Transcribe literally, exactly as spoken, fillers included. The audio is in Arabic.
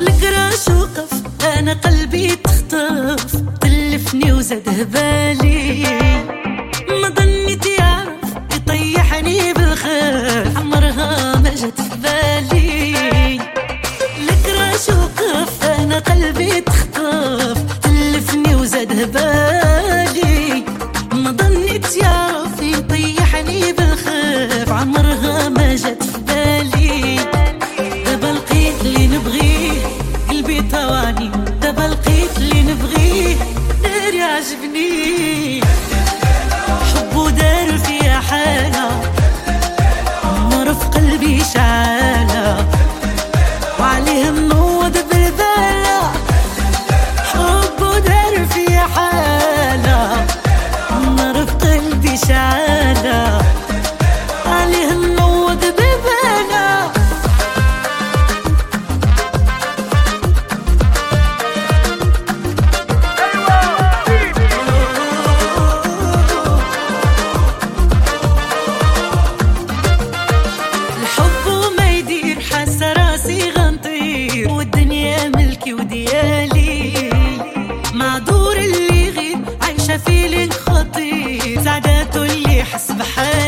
لك راش وقف انا قلبي تخطف، تلفني وزاد هبالي، ما ظنيت يعرف يطيحني بالخير، عمرها ما جت في بالي. لك راش وقف انا قلبي تخطف، تلفني وزاد هبالي، ما ظنيت يعرف يطيحني بالخير، عمرها ما جت في بالي. دابا لقيت اللي نبغيه قلبي طواني، دابا لقيت اللي نبغيه دار يعجبني، حبو دار فيا حالة، نار في قلبي شعالة، وعليه منوض بالبالة، حبو دار فيا حالة، نار في قلبي شعالة، عليه منوض بالبالة. والدنيا ملكي وديالي، معذور اللي يغيب عايشة فيلينغ خطير، سعادته اللي يحس بحالي.